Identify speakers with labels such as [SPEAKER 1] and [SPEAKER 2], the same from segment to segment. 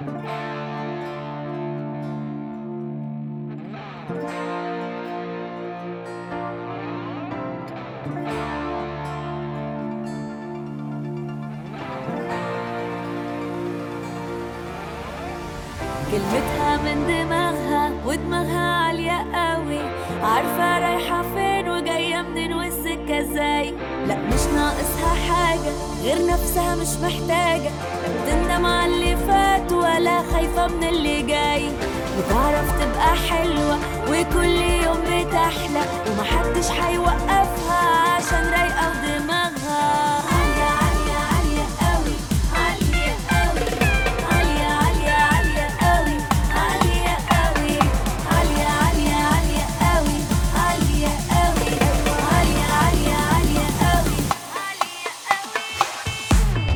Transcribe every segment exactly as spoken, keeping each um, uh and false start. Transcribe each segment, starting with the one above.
[SPEAKER 1] كلمتها من دماغها ودماغها عالية قوي، عارفة رايحة فين وجاية منين والسكة ازاي. لا مش ناقصها حاجة غير نفسها، مش محتاجة لا بتندم على اللي فات ولا خايفة من اللي جاي. بتعرف تبقى حلوة وكل يوم بتحلى، ومحدش هيوقفها عشان رايقة ودماغها عالية عالية عالية قوي، عالية قوي، عالية عالية عالية قوي، عالية قوي، عالية عالية عالية قوي، عالية قوي، عالية عالية عالية قوي، عالية قوي.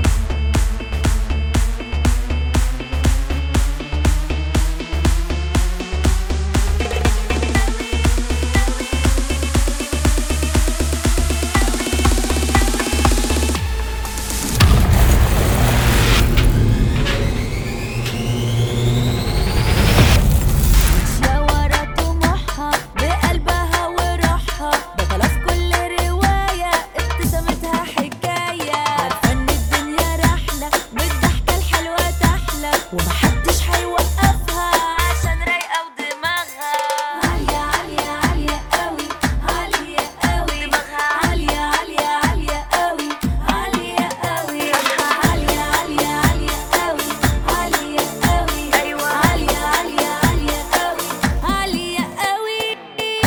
[SPEAKER 1] ماشية ورا طموحها بقلبها وروحها، بطلة في كل رواية ابتسامتها حكاية. عارفة ان الدنيا رحلة بالضحكة الحلوة تحلى، ومحدش هيوقفها عشان رايقة ودماغها عالية عالية عالية قوي، عالية قوي، دماغها عالية عالية عالية قوي، عالية قوي، عالية عالية عالية قوي، عالية قوي، ايوه عالية عالية عالية قوي، عالية قوي.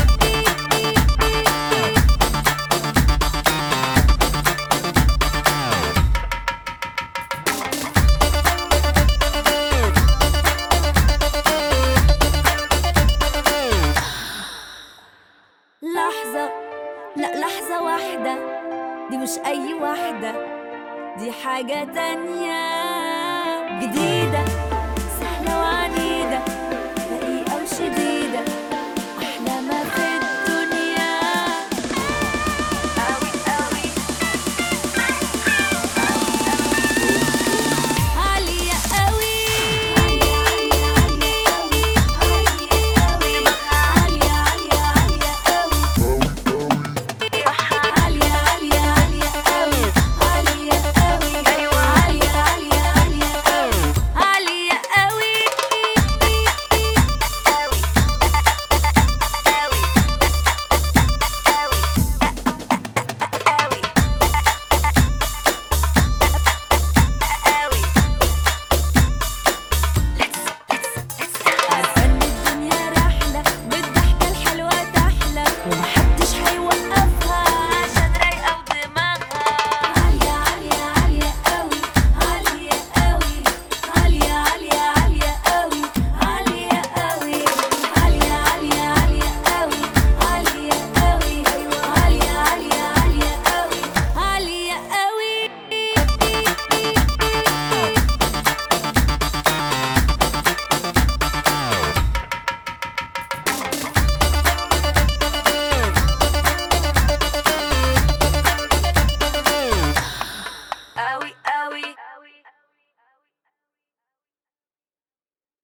[SPEAKER 1] لحظة، لا لحظة واحدة، دي مش أي واحدة، دي حاجة تانية جديدة